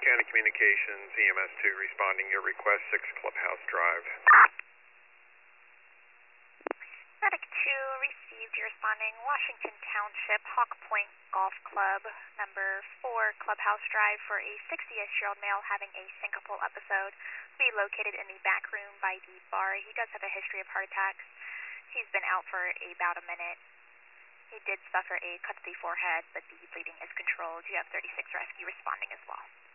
County Communications, EMS 2 responding your request, 6 Clubhouse Drive. Medic 2 received your responding Washington Township Hawk Point Golf Club, number 4 Clubhouse Drive for a 60-ish-year-old male having a syncopal episode. Be located in the back room by the bar. He does have a history of heart attacks. He's been out for about a minute. He did suffer a cut to the forehead, but the bleeding is controlled. You have 36 rescue responding as well.